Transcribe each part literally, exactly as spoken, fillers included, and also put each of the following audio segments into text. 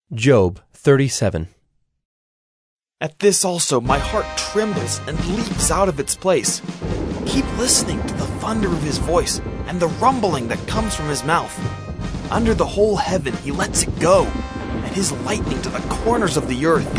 Job thirty-seven. At this also my heart trembles and leaps out of its place. Keep listening to the thunder of his voice and the rumbling that comes from his mouth. Under the whole heaven he lets it go, and his lightning to the corners of the earth.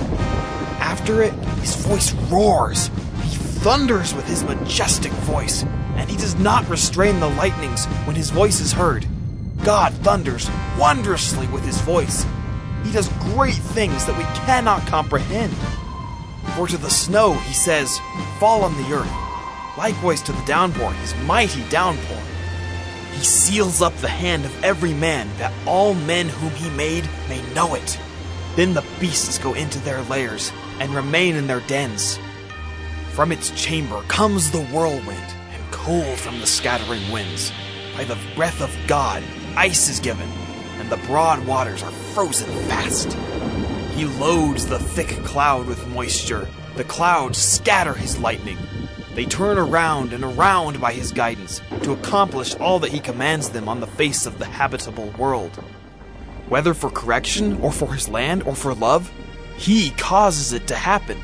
After it, his voice roars. He thunders with his majestic voice, and he does not restrain the lightnings when his voice is heard. God thunders wondrously with his voice. He does great things that we cannot comprehend. For to the snow he says, "Fall on the earth." Likewise to the downpour, his mighty downpour. He seals up the hand of every man, that all men whom he made may know it. Then the beasts go into their lairs, and remain in their dens. From its chamber comes the whirlwind, and cold from the scattering winds. By the breath of God, ice is given, and the broad waters are frozen fast. He loads the thick cloud with moisture. The clouds scatter his lightning. They turn around and around by his guidance, to accomplish all that he commands them on the face of the habitable world. Whether for correction, or for his land, or for love, he causes it to happen.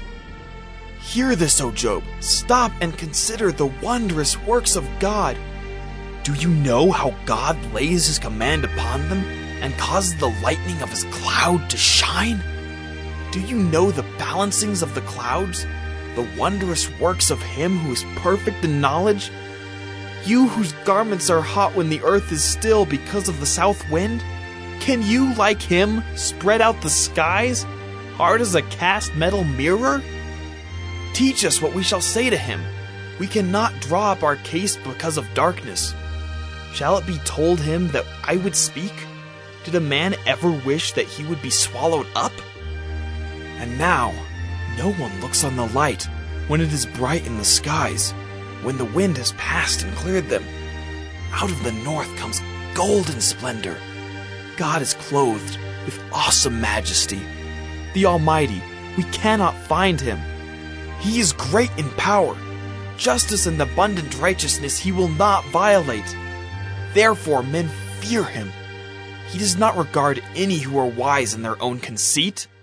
Hear this, O Job. Stop and consider the wondrous works of God. Do you know how God lays his command upon them, and causes the lightning of his cloud to shine? Do you know the balancings of the clouds, the wondrous works of him who is perfect in knowledge? You whose garments are hot when the earth is still because of the south wind? Can you, like him, spread out the skies, hard as a cast metal mirror? Teach us what we shall say to him. We cannot draw up our case because of darkness. Shall it be told him that I would speak? Did a man ever wish that he would be swallowed up? And now, no one looks on the light when it is bright in the skies, when the wind has passed and cleared them. Out of the north comes golden splendor. God is clothed with awesome majesty. The Almighty, we cannot find him. He is great in power. Justice and abundant righteousness he will not violate. Therefore men fear him. He does not regard any who are wise in their own conceit.